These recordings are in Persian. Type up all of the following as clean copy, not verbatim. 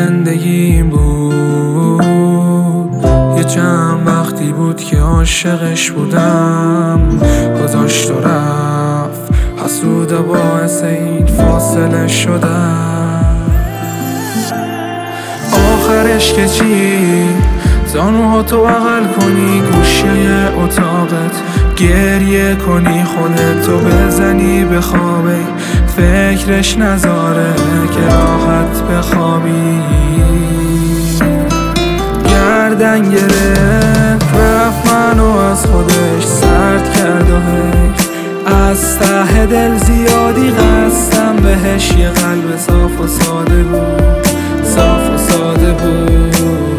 زندگیم بود، یه چند وقتی بود که عاشقش بودم، گذاشت و رفت حسود و باعث این فاصله شدم. آخرش که چی؟ زانوهاتو بغل کنی گوشه اتاقت، گریه کنی خودتو بزنی به خوابه، فکرش نذاره که راحت بخوابی. گردن گرفت رفت منو از خودش سرد کرد و حیف، از ته دل زیادی قسم بهش، یه قلب صاف و ساده بود، صاف و ساده بود.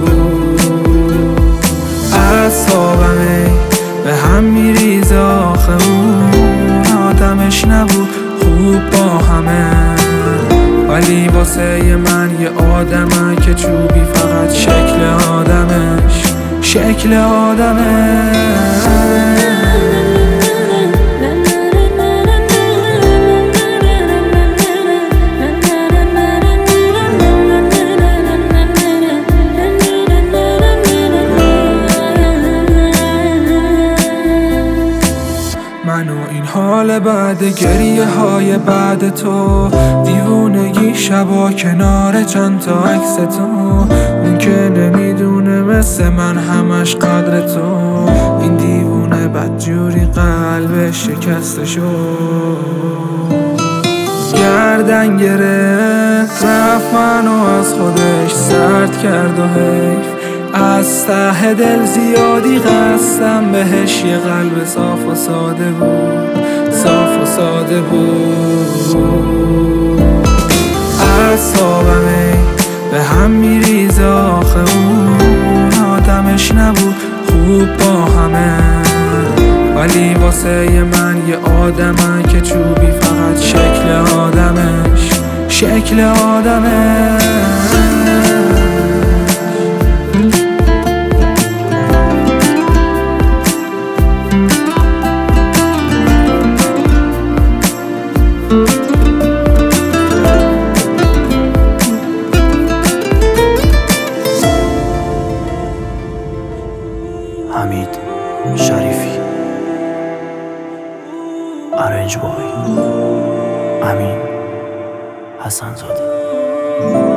اعصابم به هم میریزه، آخه اون آدمش نبود خوب با همه، ولی واسه من یه آدمه که چوبی، فقط شکل آدمش شکل آدمه. من و این حال بعد گریه های بعد تو، دیوونگی شبا کنار چند تا عکس تو، اون که نمیدونه مثل من همش قدر تو، این دیوونه بدجوری قلبش شکسته شد. گردن گرفت رفت منو از خودش سرد کرد و حیف، از ته دل زیادی قسم بهش، یه قلب صاف و ساده بود، صاف و ساده بود. اعصابم به هم میریزه، آخه اون آدمش نبود خوب با همه، ولی واسه من یه آدمه که چوبی، فقط شکل آدمش شکل آدمه. حمید شریفی، ارنج بای امین حسن زاده.